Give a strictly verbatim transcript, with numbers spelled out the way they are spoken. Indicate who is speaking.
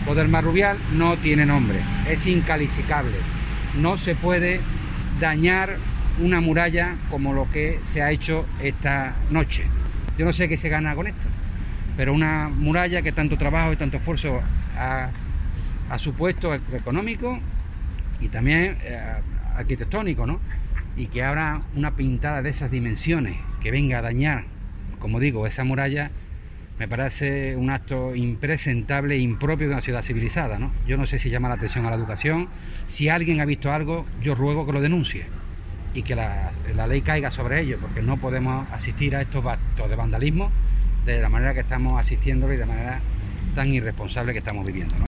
Speaker 1: Lo del Marrubial no tiene nombre, es incalificable. No se puede dañar una muralla como lo que se ha hecho esta noche. Yo no sé qué se gana con esto, pero una muralla que tanto trabajo y tanto esfuerzo ha, ha supuesto económico y también eh, arquitectónico, ¿no? Y que ahora una pintada de esas dimensiones que venga a dañar, como digo, esa muralla, me parece un acto impresentable e impropio de una ciudad civilizada, ¿no? Yo no sé si llama la atención a la educación. Si alguien ha visto algo, yo ruego que lo denuncie y que la, la ley caiga sobre ello, porque no podemos asistir a estos actos de vandalismo de la manera que estamos asistiendo y de manera tan irresponsable que estamos viviendo, ¿no?